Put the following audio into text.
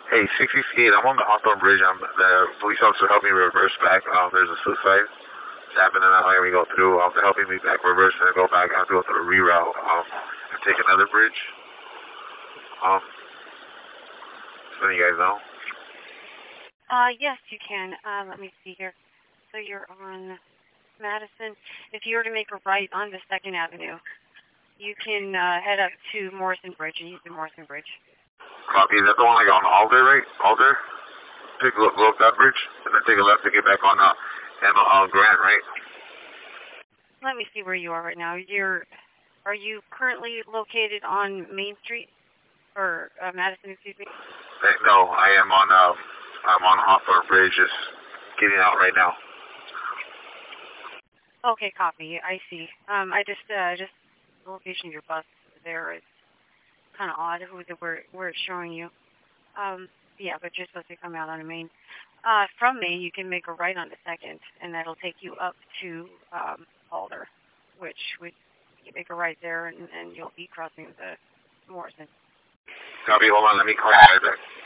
Hey, 68, I'm on the Hawthorne Bridge. The police officer helped me reverse back. There's a suicide happening that way. We go through. They're helping me back reverse and go back. I have to go through the reroute and take another bridge. So you guys know. Yes, you can. Let me see here. So you're on Madison. If you were to make a right on the 2nd Avenue, you can head up to Morrison Bridge and use the Morrison Bridge. Copy. Is that the one like on Alder, right? Alder? Take a look, go up that bridge, and then take a left to get back on Grant, right? Let me see where you are right now. Are you currently located on Main Street? Or Madison, excuse me? No, I'm on Hawthorne Bridge, just getting out right now. Okay, copy. I see. I just the location of your bus there is kind of odd where it's showing you. Yeah, but you're supposed to come out on a Main. From Main, you can make a right on the 2nd, and that'll take you up to Alder, which you make a right there, and you'll be crossing the Morrison. Copy. Hold on. Let me call you right back.